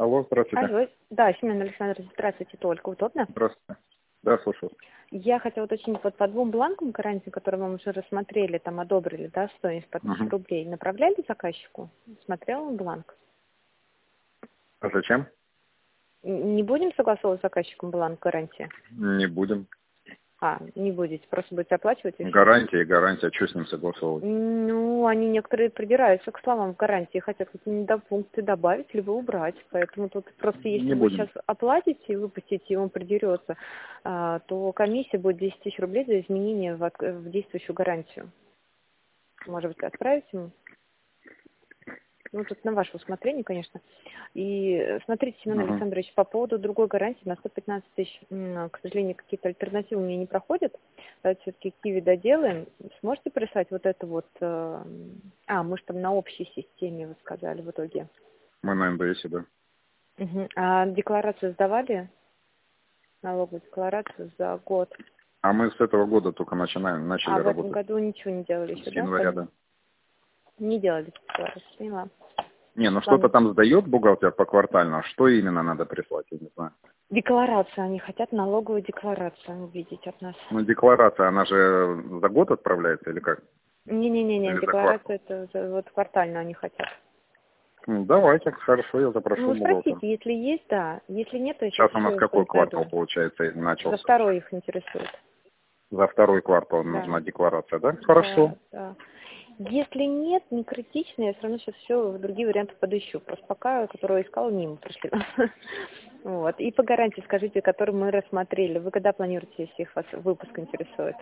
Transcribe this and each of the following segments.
Алло, здравствуйте. Алло, да, Семен Александрович, здравствуйте, только удобно? Здравствуйте. Да, слушаю. Я хотела уточнить, вот по двум бланкам гарантии, которые мы уже рассмотрели, там одобрили, да, стоимость по 1000 Угу. рублей, направляли заказчику? Смотрел он бланк? А зачем? Не будем согласовывать с заказчиком бланк гарантии? Не будем. Не будете, просто будете оплачивать и все? Гарантия и гарантия. А что с ним согласовывать? Ну, они некоторые придираются к словам в гарантии, хотят какие-нибудь пункты добавить, либо убрать. Поэтому тут просто, если Не вы сейчас будем. оплатите и выпустите, и он придерется, то комиссия будет 10 тысяч рублей за изменение в действующую гарантию. Может быть, отправить ему? Ну, тут на ваше усмотрение, конечно. И смотрите, Семен Угу. Александрович, по поводу другой гарантии на 115 тысяч, к сожалению, какие-то альтернативы мне не проходят. Давайте все-таки Киви доделаем. Сможете прислать вот это вот... мы же там на общей системе, вы сказали, в итоге. Мы на НДСе, да. Угу. А декларацию сдавали? Налоговую декларацию за год. А мы с этого года только начали В этом работать. году ничего не делали С еще, да? января, да. Не делали декларацию, поняла. Не, ну что-то Ладно. там сдает бухгалтер поквартально. А что именно надо прислать, я не знаю. Декларацию. Они хотят налоговую декларацию увидеть от нас. Ну, декларация, она же за год отправляется или как? Не-не-не, Или за квартал? декларацию это вот квартально они хотят. Ну, давайте, хорошо, я запрошу Ну, спросите, бухгалтера. если есть, да. Если нет, то я сейчас Сейчас у нас еще какой квартал, сдаю. получается, За начался? второй их интересует. За второй квартал Да. нужна декларация, да? Да, Хорошо. да. Если нет, не критично, я все равно сейчас еще другие варианты подыщу. Просто пока, которого искала, мимо пришли. Вот. И по гарантии скажите, которую мы рассмотрели. Вы когда планируете, если их вас выпуск интересует?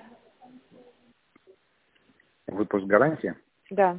Выпуск гарантии. Да.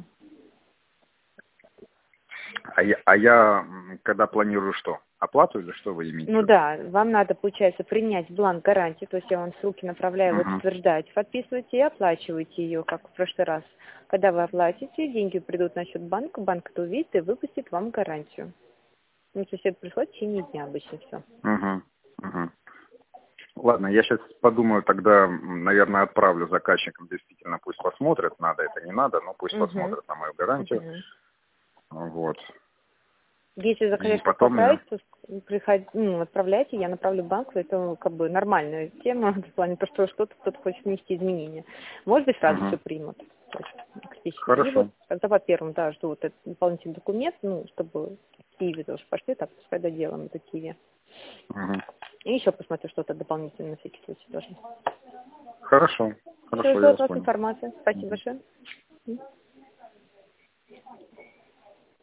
А я когда планирую что? Оплату или что вы имеете в Ну виду? да, вам надо, получается, принять бланк гарантии, то есть я вам ссылки направляю, вы Угу. подтверждаете, подписываете и оплачиваете ее, как в прошлый раз. Когда вы оплатите, деньги придут на счет банка, банк это увидит и выпустит вам гарантию. Ну, то есть это происходит в течение дня обычно все. Угу. Угу. Ладно, я сейчас подумаю, тогда, наверное, отправлю заказчикам, действительно, пусть посмотрят, надо это, не надо, но пусть Угу. посмотрят на мою гарантию. Угу. Вот. Если И заказчик потом я... поправится, отправляйте, я направлю в банк, это как бы нормальная тема, в плане того, что что-то кто-то хочет внести изменения. Может быть, сразу все Угу. примут. То есть, критически. Либо Хорошо. тогда по первому, да, жду вот этот дополнительный документ, чтобы в Киеве тоже пошли, так пускай доделаем это Киеве. Угу. И еще посмотрю что-то дополнительное на всякий случай тоже. Хорошо. Все, Хорошо, жду я от вас вас понял. информацию. Спасибо Мгм. большое.